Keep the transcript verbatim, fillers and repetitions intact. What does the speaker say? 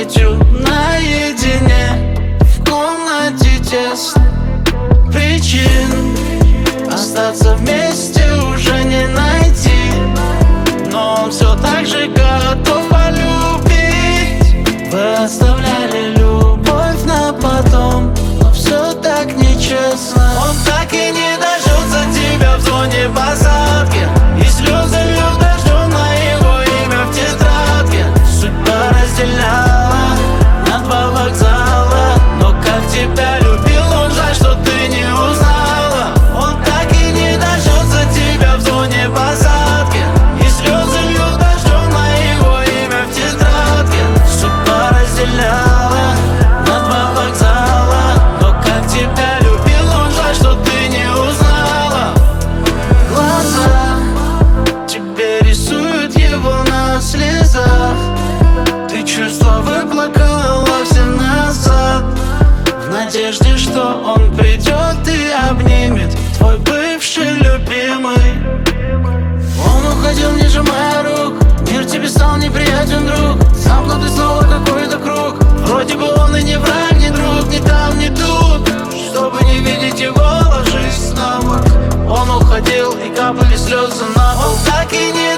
памятью наедине. В комнате тесно, причин остаться вместе уже не найти. Но он все так же готов полюбить. Вы оставляли любовь на потом, но все так нечестно. Он так и не дождется тебя в зоне посадки, и слезы льют дождем на его имя в тетрадке. Судьба разделяла на два вокзала, но как тебя любил он, жаль, что ты не узнала. Он так и не дождется тебя в зоне посадки, и слезы льют дождем на его имя в тетрадке. Судьба разделяла на два вокзала, но как тебя любил он, жаль, что ты не узнала. Глаза тебе рисуют его на слезах, ты чувства выплакала все назад, в надежде, что он придет и обнимет, твой бывший любимый. Он уходил, не сжимая рук, мир тебе стал неприятен, друг. Замкнутый снова какой-то круг, вроде бы он и не враг, не друг, ни там, ни тут. Чтобы не видеть его, ложись на бок. Он уходил, и капали слезы на пол. Он так и не